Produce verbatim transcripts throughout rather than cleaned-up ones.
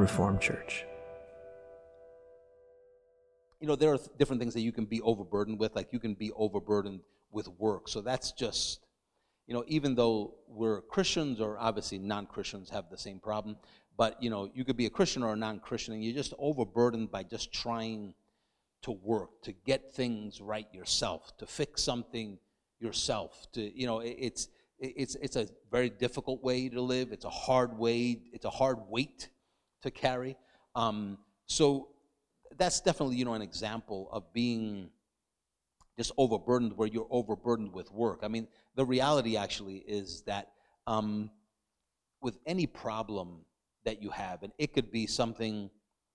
Reformed Church. You know, there are different things that you can be overburdened with, like you can be overburdened with work. So that's just, you know, even though we're Christians, or obviously non-Christians have the same problem, but, you know, you could be a Christian or a non-Christian, and you're just overburdened by just trying to work, to get things right yourself, to fix something yourself. To, you know, it's it's it's a very difficult way to live. It's a hard way. It's a hard weight to carry. Um, so that's definitely, you know, an example of being just overburdened, where you're overburdened with work. I mean, the reality actually is that um, with any problem that you have, and it could be something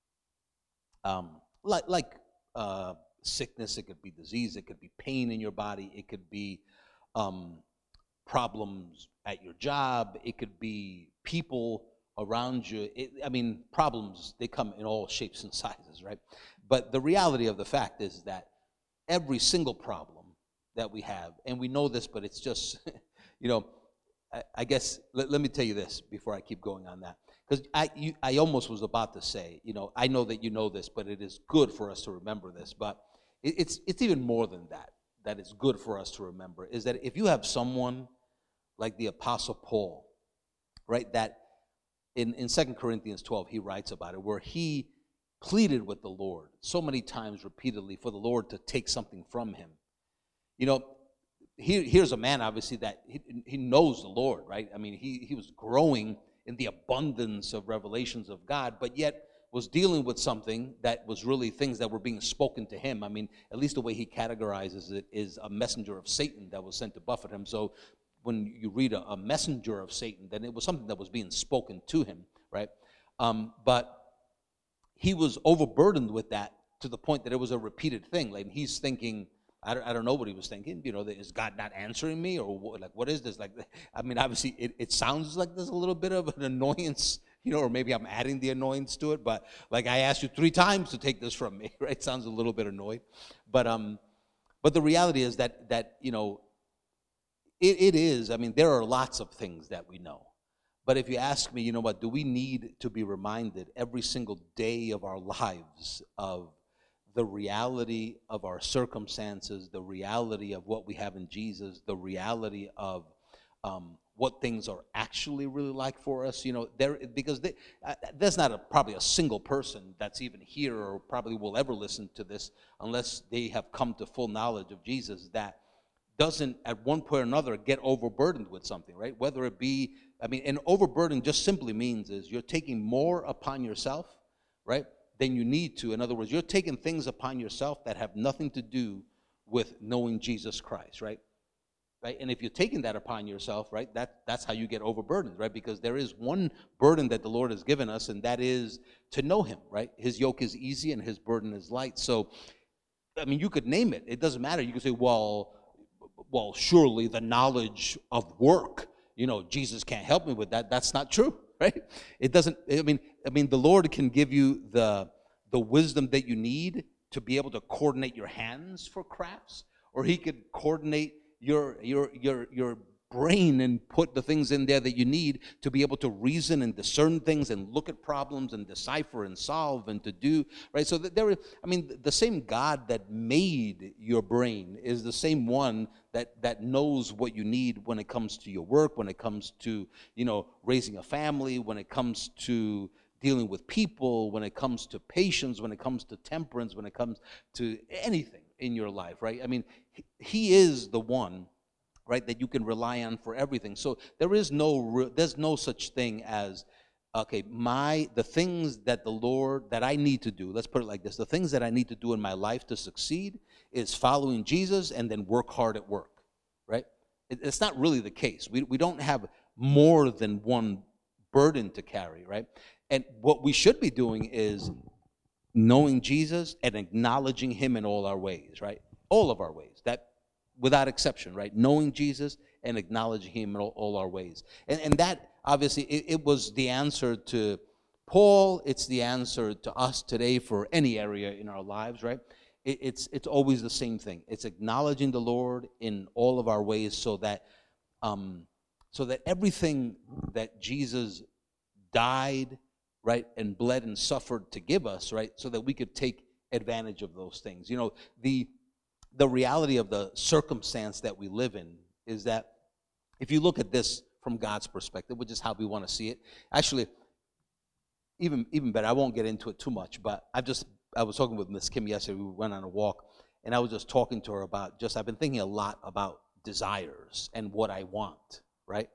um, like like uh, sickness, it could be disease, it could be pain in your body, it could be um, problems at your job, it could be people around you. It, I mean, problems, they come in all shapes and sizes, right? But the reality of the fact is that every single problem that we have, and we know this, but it's just, you know, I, I guess, let, let me tell you this before I keep going on that. Because I, you, I almost was about to say, you know, I know that you know this, but it is good for us to remember this. But it, it's it's even more than that, that it's good for us to remember, is that if you have someone like the Apostle Paul, right, that in, in Second Corinthians twelve, he writes about it, where he pleaded with the Lord so many times repeatedly for the Lord to take something from him. You know, here, here's a man, obviously, that he, he knows the Lord, right? I mean, he, he was growing in the abundance of revelations of God, but yet was dealing with something that was really things that were being spoken to him. I mean, at least the way he categorizes it is a messenger of Satan that was sent to buffet him. So when you read a, a messenger of Satan, then it was something that was being spoken to him, right? Um, but he was overburdened with that to the point that it was a repeated thing. Like he's thinking, I don't, I don't know what he was thinking. You know, is God not answering me, or what, like what is this? Like, I mean, obviously, it, it sounds like there's a little bit of an annoyance, you know, or maybe I'm adding the annoyance to it. But like, I asked you three times to take this from me, right? Sounds a little bit annoyed, but um, but the reality is that that you know, it, it is. I mean, there are lots of things that we know. But if you ask me, you know what, do we need to be reminded every single day of our lives of the reality of our circumstances, the reality of what we have in Jesus, the reality of um, what things are actually really like for us? You know, there because they, uh, there's not a, probably a single person that's even here or probably will ever listen to this unless they have come to full knowledge of Jesus, that doesn't at one point or another get overburdened with something, right? Whether it be, I mean, and overburden just simply means is you're taking more upon yourself, right, than you need to. In other words, you're taking things upon yourself that have nothing to do with knowing Jesus Christ, right? Right? And if you're taking that upon yourself, right, that, that's how you get overburdened, right? Because there is one burden that the Lord has given us, and that is to know him, right? His yoke is easy and his burden is light. So, I mean, you could name it. It doesn't matter. You could say, well, well, surely the knowledge of work, you know, Jesus can't help me with that. That's not true, right? It doesn't, I mean, I mean, the Lord can give you the the wisdom that you need to be able to coordinate your hands for crafts, or he could coordinate your your your your brain and put the things in there that you need to be able to reason and discern things and look at problems and decipher and solve and to do, right? So that there is, I mean, the same God that made your brain is the same one that that knows what you need when it comes to your work, when it comes to, you know, raising a family, when it comes to dealing with people, when it comes to patience, when it comes to temperance, when it comes to anything in your life, right? I mean, he, he is the one, right, that you can rely on for everything. So there is no there's no such thing as, okay, my the things that the Lord that I need to do, let's put it like this, the things that I need to do in my life to succeed is following Jesus and then work hard at work, right? It, it's not really the case. We we don't have more than one burden to carry, right? And what we should be doing is knowing Jesus and acknowledging him in all our ways, right? All of our ways. That without exception, right? Knowing Jesus and acknowledging him in all, all our ways. And, and that, obviously, it, it was the answer to Paul. It's the answer to us today for any area in our lives, right? It, it's, it's always the same thing. It's acknowledging the Lord in all of our ways so that, um, so that everything that Jesus died right, and bled and suffered to give us, right, so that we could take advantage of those things. You know, the the reality of the circumstance that we live in is that if you look at this from God's perspective, which is how we want to see it, actually, even even better, I won't get into it too much, but I just I was talking with Miss Kim yesterday. We went on a walk, and I was just talking to her about just I've been thinking a lot about desires and what I want, right?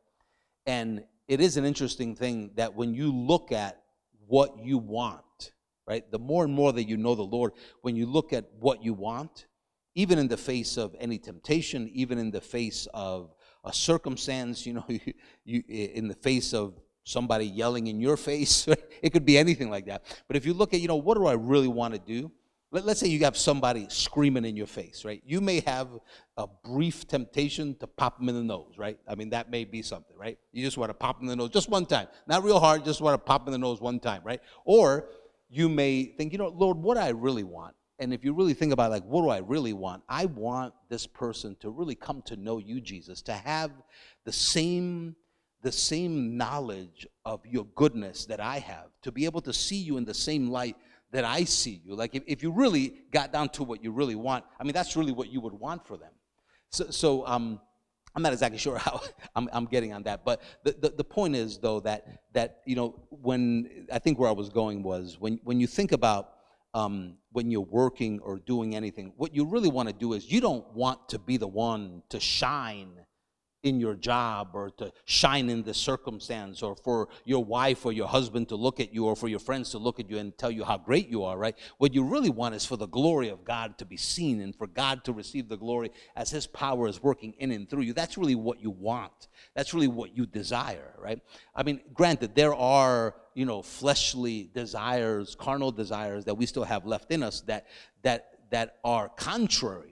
And it is an interesting thing that when you look at what you want, right, the more and more that you know the Lord, when you look at what you want, even in the face of any temptation, even in the face of a circumstance, you know, you, you in the face of somebody yelling in your face, it could be anything like that. But if you look at, you know, what do I really want to do? Let, let's say you have somebody screaming in your face, right? You may have a brief temptation to pop them in the nose, right? I mean, that may be something, right? You just want to pop them in the nose just one time. Not real hard, just want to pop them in the nose one time, right? Or you may think, you know, Lord, what do I really want? And if you really think about, like, what do I really want? I want this person to really come to know you, Jesus, to have the same the same knowledge of your goodness that I have, to be able to see you in the same light that I see you. Like, if, if you really got down to what you really want, I mean, that's really what you would want for them. So, so um, I'm not exactly sure how I'm, I'm getting on that, but the, the, the point is, though, that, that, you know, when, I think where I was going was, when, when you think about um, when you're working or doing anything, what you really want to do is you don't want to be the one to shine in your job or to shine in the circumstance, or for your wife or your husband to look at you, or for your friends to look at you and tell you how great you are, right? What you really want is for the glory of God to be seen and for God to receive the glory as his power is working in and through you. That's really what you want. That's really what you desire, right? I mean, granted, there are, you know, fleshly desires, carnal desires that we still have left in us that that that are contrary.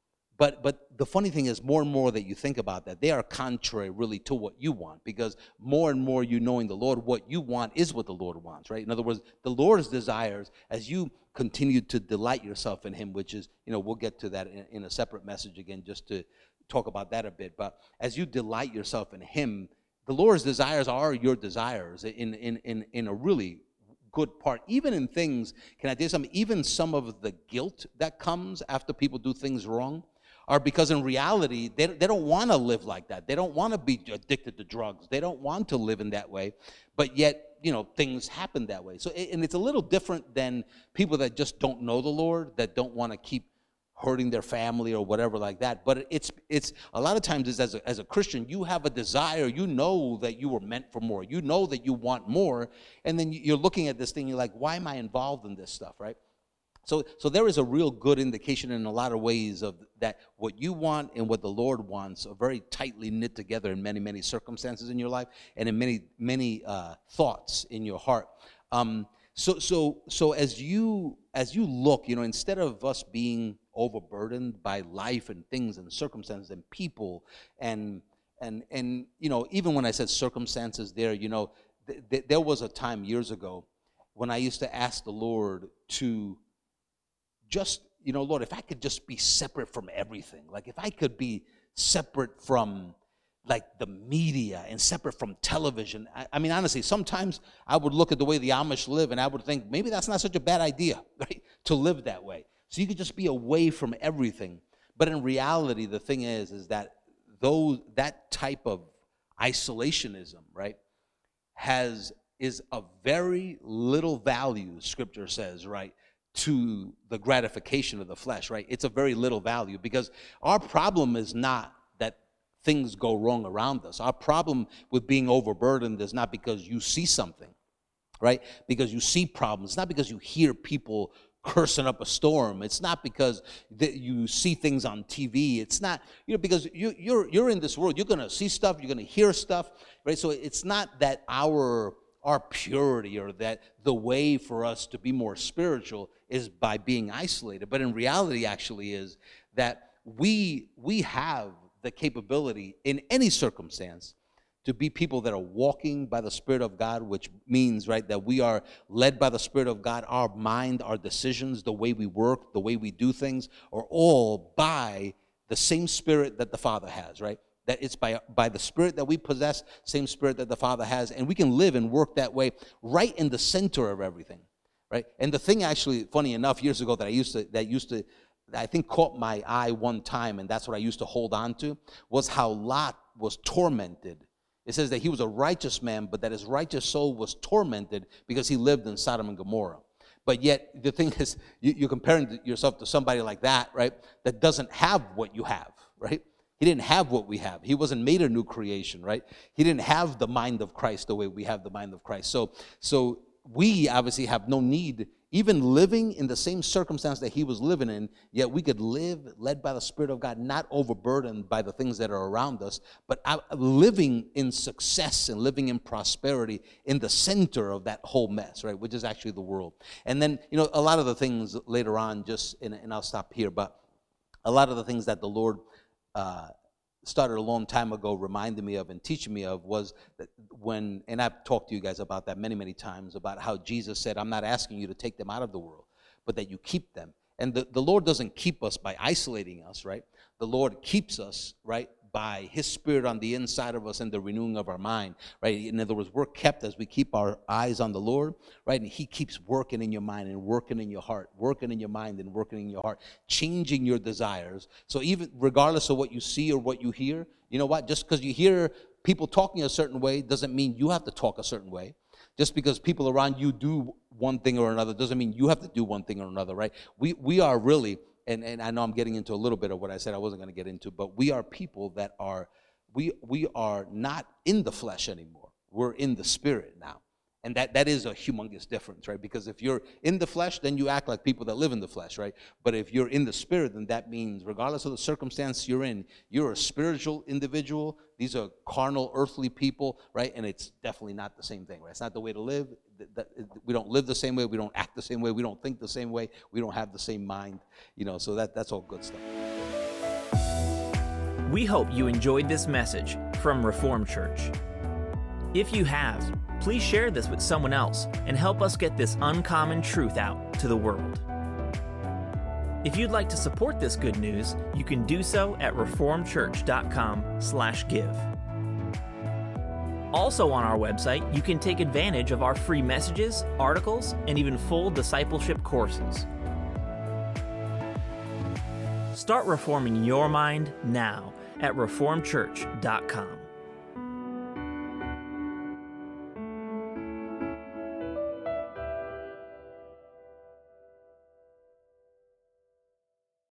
But but the funny thing is, more and more that you think about that, they are contrary really to what you want, because more and more you knowing the Lord, what you want is what the Lord wants, right? In other words, the Lord's desires, as you continue to delight yourself in him, which is, you know, we'll get to that in, in a separate message again, just to talk about that a bit. But as you delight yourself in him, the Lord's desires are your desires in in in, in a really good part. Even in things, can I tell you something? Even some of the guilt that comes after people do things wrong are because in reality, they, they don't want to live like that. They don't want to be addicted to drugs. They don't want to live in that way. But yet, you know, things happen that way. So, and it's a little different than people that just don't know the Lord, that don't want to keep hurting their family or whatever like that. But it's it's a lot of times, as a, as a Christian, you have a desire. You know that you were meant for more. You know that you want more. And then you're looking at this thing, you're like, why am I involved in this stuff, right? So, so there is a real good indication in a lot of ways of that what you want and what the Lord wants are very tightly knit together in many, many circumstances in your life and in many, many uh, thoughts in your heart. Um, so, so, so as you as you look, you know, instead of us being overburdened by life and things and circumstances and people and and and you know, even when I said circumstances, there, you know, th- th- there was a time years ago when I used to ask the Lord to just, you know, Lord, if I could just be separate from everything, like if I could be separate from like the media and separate from television. I, I mean, honestly, sometimes I would look at the way the Amish live and I would think maybe that's not such a bad idea, right, to live that way. So you could just be away from everything. But in reality, the thing is, is that those that type of isolationism, right, has is of very little value, Scripture says, right, to the gratification of the flesh, right? It's a very little value, because our problem is not that things go wrong around us. Our problem with being overburdened is not because you see something, right? Because you see problems. It's not because you hear people cursing up a storm. It's not because that you see things on T V. It's not, you know, because you, you're you're in this world. You're going to see stuff. You're going to hear stuff, right? So it's not that our our purity or that the way for us to be more spiritual is by being isolated. But in reality, actually, is that we we have the capability in any circumstance to be people that are walking by the Spirit of God, which means, right, that we are led by the Spirit of God. Our mind, our decisions, the way we work, the way we do things are all by the same Spirit that the Father has, right? that it's by, by the Spirit that we possess, same Spirit that the Father has, and we can live and work that way right in the center of everything, right? And the thing actually, funny enough, years ago that I used to, that used to, I think caught my eye one time, and that's what I used to hold on to, was how Lot was tormented. It says that he was a righteous man, but that his righteous soul was tormented because he lived in Sodom and Gomorrah. But yet, the thing is, you, you're comparing yourself to somebody like that, right, that doesn't have what you have, right? He didn't have what we have. He wasn't made a new creation, right? He didn't have the mind of Christ the way we have the mind of Christ. So, so we obviously have no need, even living in the same circumstance that he was living in, yet we could live led by the Spirit of God, not overburdened by the things that are around us, but living in success and living in prosperity in the center of that whole mess, right, which is actually the world. And then, you know, a lot of the things later on, just, and, and I'll stop here, but a lot of the things that the Lord uh, started a long time ago reminding me of and teaching me of was that when, and I've talked to you guys about that many, many times, about how Jesus said, I'm not asking you to take them out of the world, but that you keep them. And the, the Lord doesn't keep us by isolating us, right? The Lord keeps us, right, by his Spirit on the inside of us and the renewing of our mind, right? In other words, we're kept as we keep our eyes on the Lord, right? And he keeps working in your mind and working in your heart, working in your mind and working in your heart, changing your desires. So even regardless of what you see or what you hear, you know what? Just because you hear people talking a certain way doesn't mean you have to talk a certain way. Just because people around you do one thing or another doesn't mean you have to do one thing or another, right? We we are really, and, and I know I'm getting into a little bit of what I said I wasn't going to get into, but we are people that are, we we are not in the flesh anymore. We're in the Spirit now. And that, that is a humongous difference, right? Because if you're in the flesh, then you act like people that live in the flesh, right? But if you're in the Spirit, then that means regardless of the circumstance you're in, you're a spiritual individual. These are carnal, earthly people, right? And it's definitely not the same thing, right? It's not the way to live. We don't live the same way. We don't act the same way. We don't think the same way. We don't have the same mind, you know, so that, that's all good stuff. We hope you enjoyed this message from Reformed Church. If you have, please share this with someone else and help us get this uncommon truth out to the world. If you'd like to support this good news, you can do so at reformedchurch.com slash give. Also on our website, you can take advantage of our free messages, articles, and even full discipleship courses. Start reforming your mind now at reformed church dot com.